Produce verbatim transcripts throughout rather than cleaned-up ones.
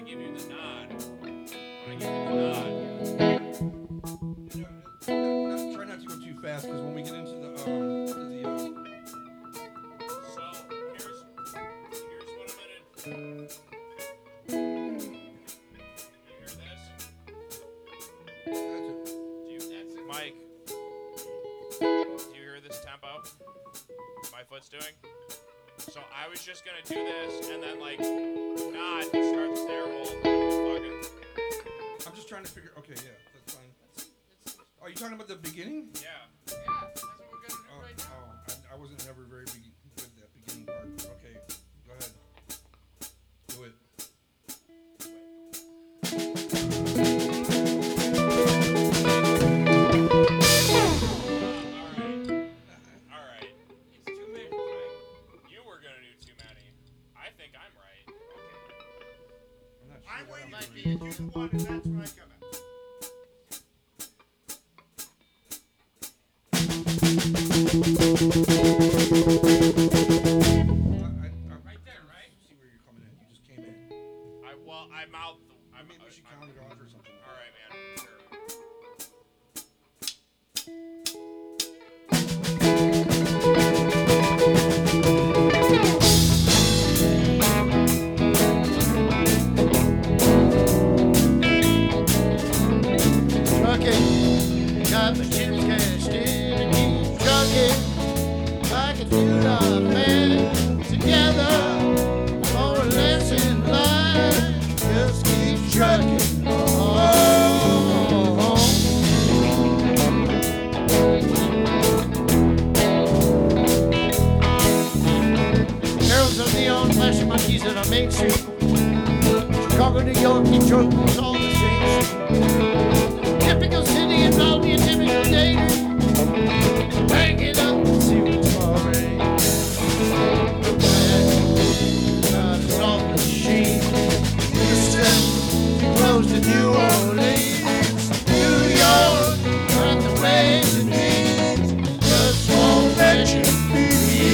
give you the nod, when I give you the nod. You know, not, try not to go too fast because when we get into the um to the uh, So here's here's what I'm gonna. You hear this? that's it. Do you, that's it. Mike, do you hear this tempo? My foot's doing? So I was just gonna do this and then like nod to start the snare roll. Fucking. I'm just trying to figure. Okay, yeah, that's fine. Are you talking about the beginning? Yeah. Yeah, that's what we're gonna do Oh, right now. oh I, I wasn't ever very be- good at that beginning part. Okay, go ahead. Do it. Alright. It's too many, Frank. You were gonna do too many. I think I'm right. I'm not sure. I'm that waiting I'm for doing you it. to do the one, and that's when I come in. I, I, I, Right there, right? See where you're coming in. You just came in. I well I mouthed the I I mean, we should I- count it off or something. Alright man. Sure. Trucking, got the chips cashed in and keep trucking like a two-dollar man. Together, more or less in line, just keep trucking. Oh, Harold's of the old flashing monkeys on our main street. Chicago, New York, Detroit, it's all the same street. Typical city involved in typical dating. Hang it up and see what's alright. Got a soft machine. Houston, close to New Orleans. New York, got the ways and means. Just won't let you be.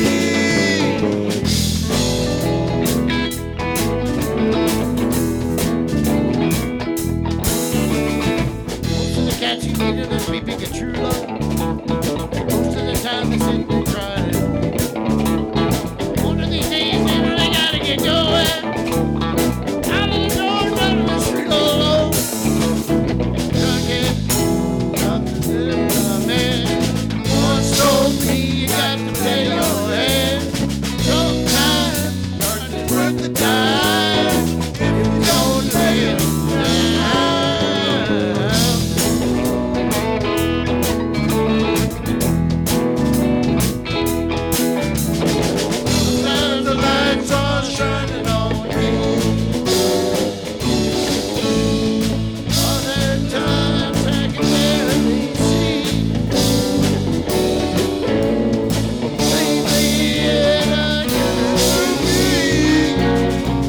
Most of the cats you meet are sleeping a true love. Most of the time they sit and cry. One of these days they really gotta get going. Out of the door, down to the street alone. Trucking, nothing to the man. Once told me you got to play your hand. Sometimes starting to work the time. If you don't lay it down. Sometimes the lights are shining on you. Other times I can barely see. Lately, and I can't breathe.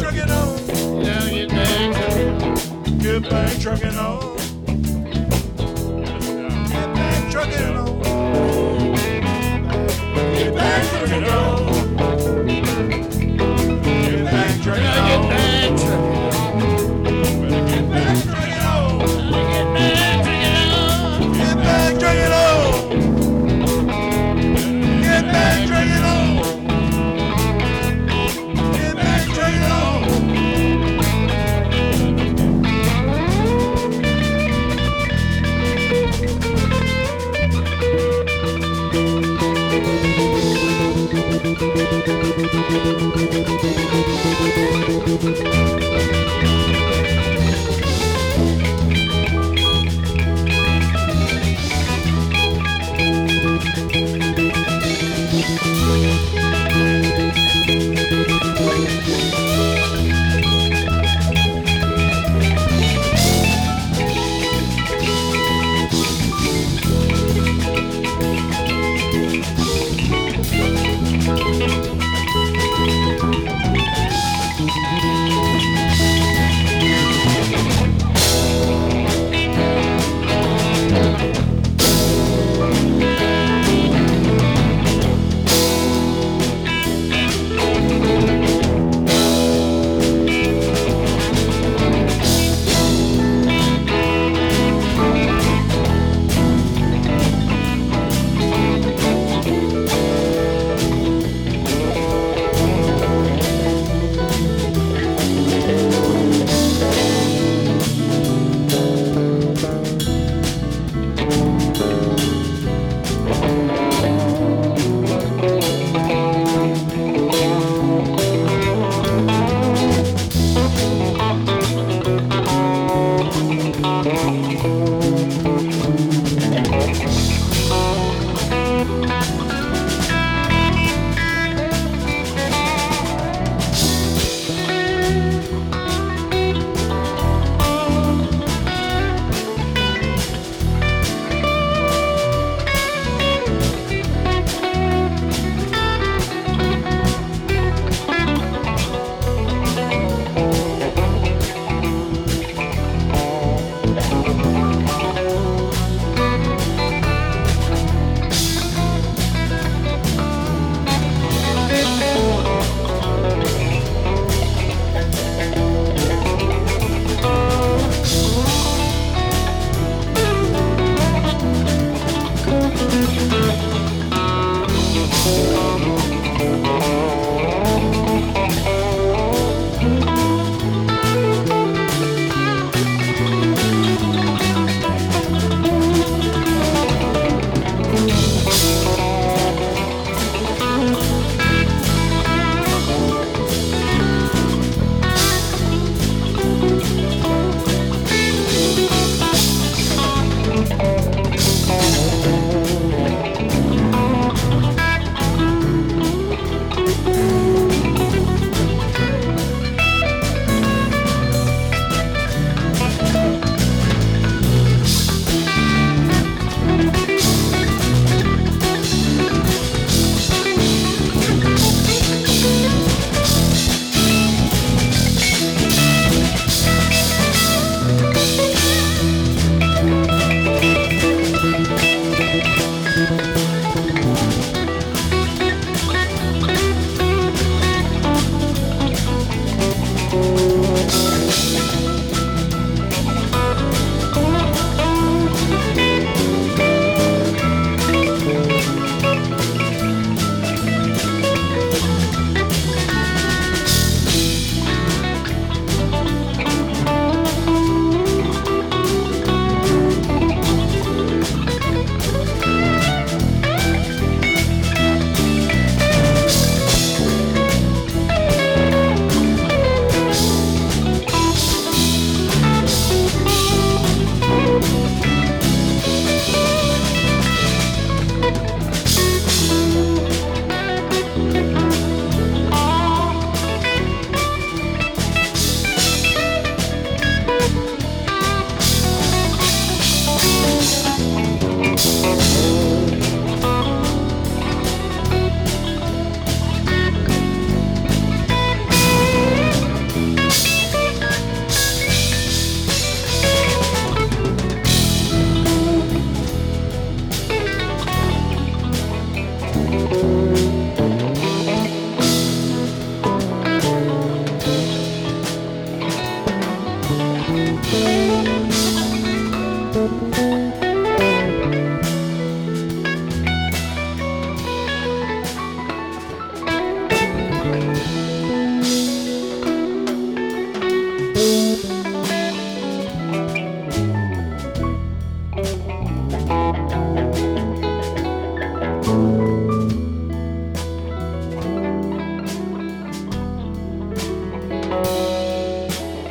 trucking on. Now get back trucking. Get back trucking on. Get back trucking on. Get back trucking on. Get back trucking Now get on. back trucking. Get back trucking on. Get back trucking. Get back trucking on. Get back trucking on. Get back trucking on.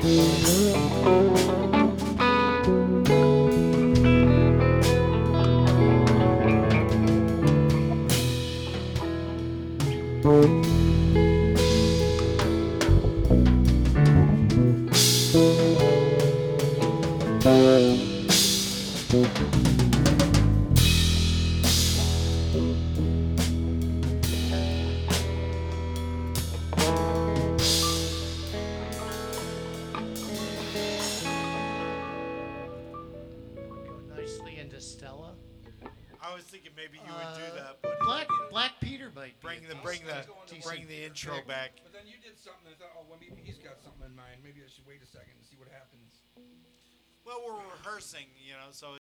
Go nicely into Stella. I was thinking maybe you would Uh, do that, but Black Black Peter might be bring a the decent- bring the decent bring the intro Nick, back. But then you did something. I thought, oh, well, maybe he's got something in mind. Maybe I should wait a second and see what happens. Well, we're rehearsing, you know, so